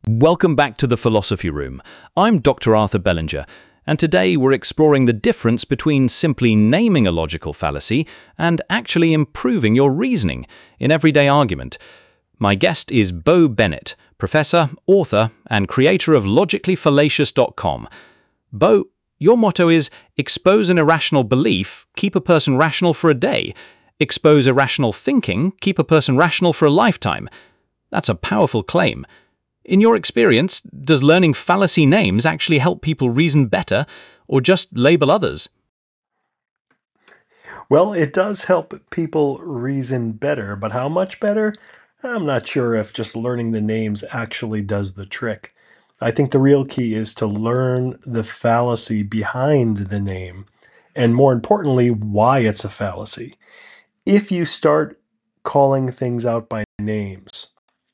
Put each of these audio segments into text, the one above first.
Welcome back to the Philosophy Room. I'm Dr. Arthur Bellinger, and today we're exploring the difference between simply naming a logical fallacy and actually improving your reasoning in everyday argument. My guest is Bo Bennett, professor, author, and creator of logicallyfallacious.com. Bo, your motto is expose an irrational belief, keep a person rational for a day. Expose irrational thinking, keep a person rational for a lifetime. That's a powerful claim. In your experience, does learning fallacy names actually help people reason better, or just label others? Well, it does help people reason better, but how much better? I'm not sure if just learning the names actually does the trick. I think the real key is to learn the fallacy behind the name, and more importantly, why it's a fallacy. If you start calling things out by names,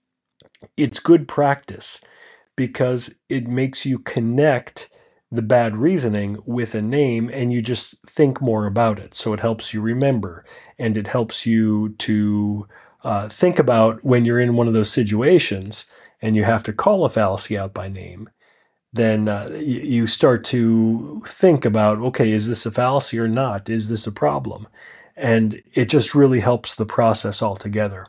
it's good practice because it makes you connect the bad reasoning with a name and you just think more about it. So it helps you remember and it helps you to think about when you're in one of those situations and you have to call a fallacy out by name. Then you start to think about, okay, is this a fallacy or not? Is this a problem? And it just really helps the process altogether.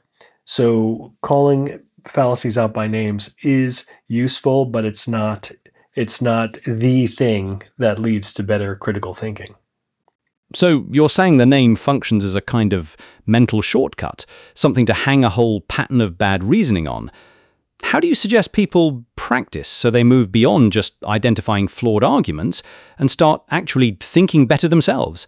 So calling fallacies out by names is useful, but it's not the thing that leads to better critical thinking. So you're saying the name functions as a kind of mental shortcut, something to hang a whole pattern of bad reasoning on. How do you suggest people practice so they move beyond just identifying flawed arguments and start actually thinking better themselves?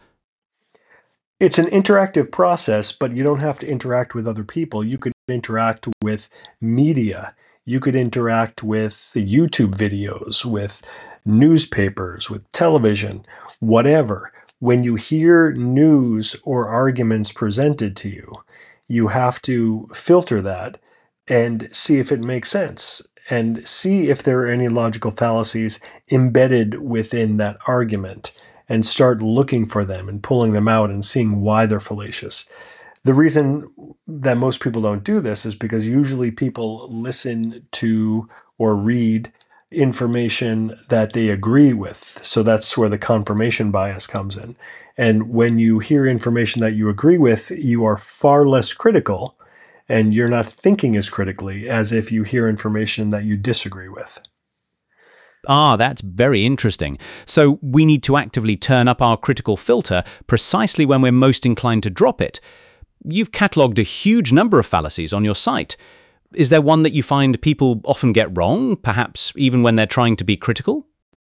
It's an interactive process, but you don't have to interact with other people. You could interact with media. You could interact with the YouTube videos, with newspapers, with television, whatever. When you hear news or arguments presented to you, you have to filter that and see if it makes sense and see if there are any logical fallacies embedded within that argument and start looking for them and pulling them out and seeing why they're fallacious. The reason that most people don't do this is because usually people listen to or read information that they agree with. So that's where the confirmation bias comes in. And when you hear information that you agree with, you are far less critical and you're not thinking as critically as if you hear information that you disagree with. Ah, that's very interesting. So we need to actively turn up our critical filter precisely when we're most inclined to drop it. You've catalogued a huge number of fallacies on your site. Is there one that you find people often get wrong, perhaps even when they're trying to be critical?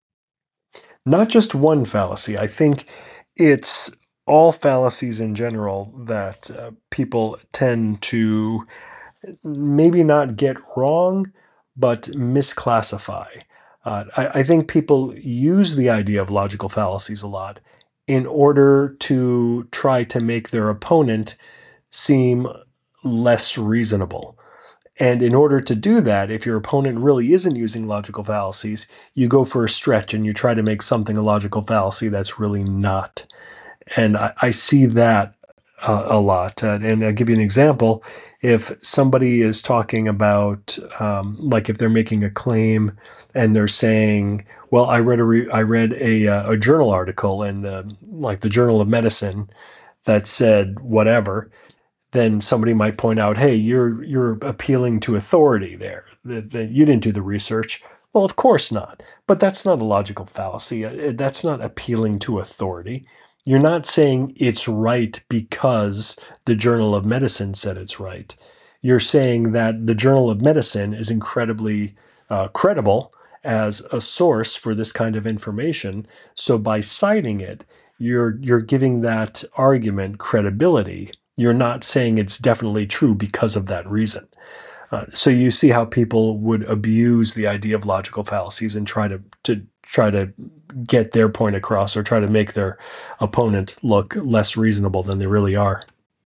Not just one fallacy. I think it's all fallacies in general that people tend to maybe not get wrong, but misclassify. I think people use the idea of logical fallacies a lot in order to try to make their opponent seem less reasonable. And in order to do that, if your opponent really isn't using logical fallacies, you go for a stretch and you try to make something a logical fallacy that's really not. And I see that a lot. And I'll give you an example. If somebody is talking about, like if they're making a claim and they're saying, well, I read a journal article in the Journal of Medicine that said whatever, then somebody might point out, hey, you're appealing to authority there, that you didn't do the research. Well, of course not. But that's not a logical fallacy. That's not appealing to authority. You're not saying it's right because the Journal of Medicine said it's right. You're saying that the Journal of Medicine is incredibly credible as a source for this kind of information. So by citing it, you're giving that argument credibility. You're not saying it's definitely true because of that reason. So you see how people would abuse the idea of logical fallacies and try to get their point across or try to make their opponent look less reasonable than they really are.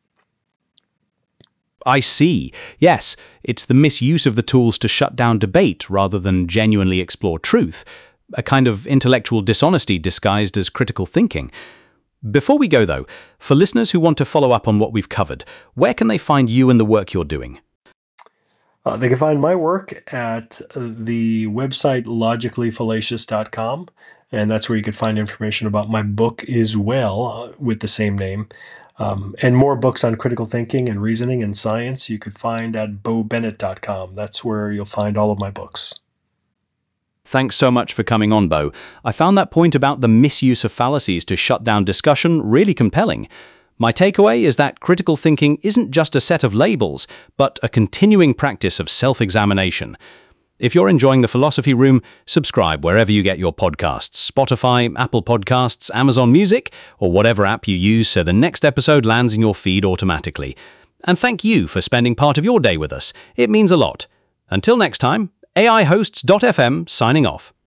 I see. Yes, it's the misuse of the tools to shut down debate rather than genuinely explore truth, a kind of intellectual dishonesty disguised as critical thinking. Before we go, though, for listeners who want to follow up on what we've covered, where can they find you and the work you're doing? They can find my work at the website logicallyfallacious.com, and that's where you can find information about my book as well, with the same name. And more books on critical thinking and reasoning and science you could find at bobennett.com. That's where you'll find all of my books. Thanks so much for coming on, Bo. I found that point about the misuse of fallacies to shut down discussion really compelling. My takeaway is that critical thinking isn't just a set of labels, but a continuing practice of self-examination. If you're enjoying the Philosophy Room, subscribe wherever you get your podcasts, Spotify, Apple Podcasts, Amazon Music, or whatever app you use so the next episode lands in your feed automatically. And thank you for spending part of your day with us. It means a lot. Until next time, AIHosts.fm signing off.